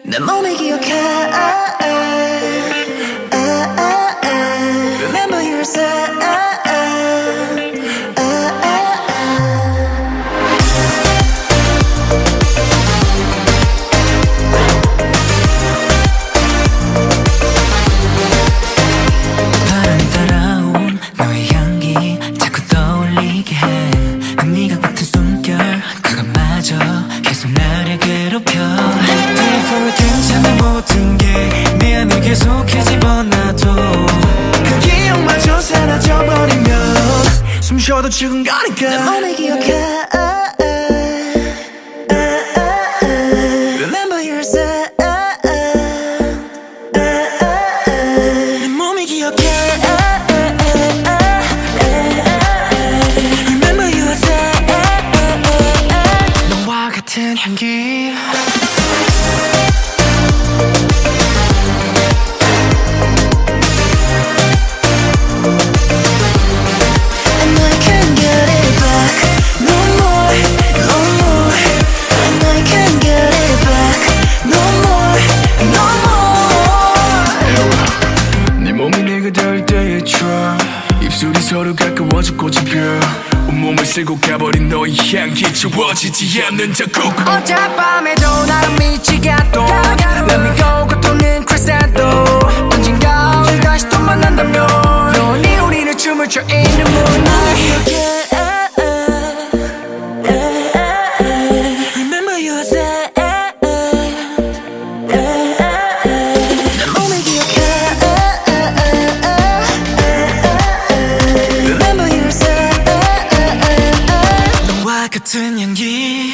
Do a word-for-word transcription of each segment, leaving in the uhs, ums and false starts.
내 몸이 기억해. Remember you said 바람이 따라온 너의 향기 자꾸 떠올리게 해. 네가 붙은 숨결 그것마저 계속 나를 괴롭혀. Before 괜찮은 모든 게 내 안에 계속해 집어넣어도 그 기억마저 사라져버리면 숨 쉬어도 죽은거니까. 내 몸이 기억해. Remember you said 내 몸이 기억해. Remember you said 너와 같은 향기. 입술이 서로 가까워져 꽃이 펴 온몸을 쓸고 가버린 너의 향기 지워지지 않는 자국. 어젯밤에도 나를 미치게 또 Let me go 고통은 crescendo 언젠가 우리 다시 또 만난다면 너니 우리는 춤을 춰 있는 moonlight. Remember you said 내 몸을 기억해. 같은 향기.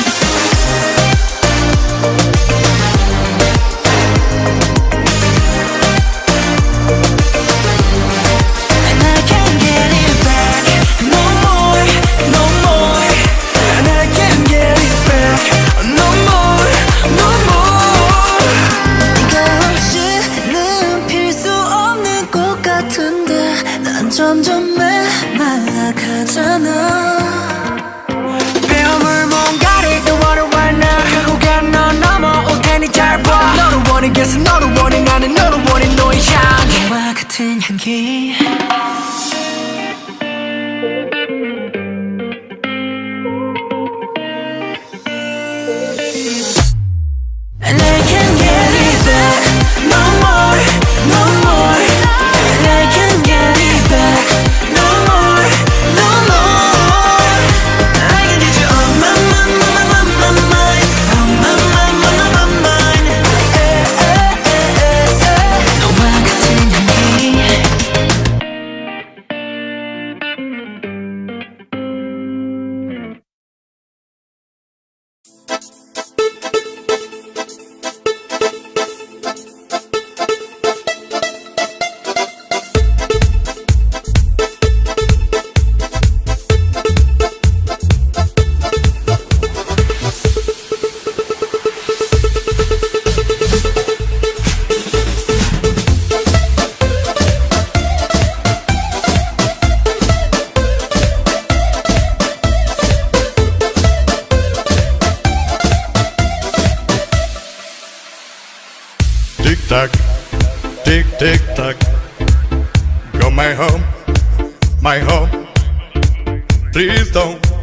And I can't get it back no more, no more. And I can't get it back no more, no more. 네가 없이는 필 수 없는 꽃 같은데 난 점점 메말라가잖아. 너를 원해 나는 너를 원해 너의 향기. 너와 같은 향기. And I can't get it back no more, no more. And I can't get it back no more, no more. I can get you on my mind, my mind, my mind, on my mind, my mind, my mind. Tick tock, tick tick tock. Go my home, my home. Please don't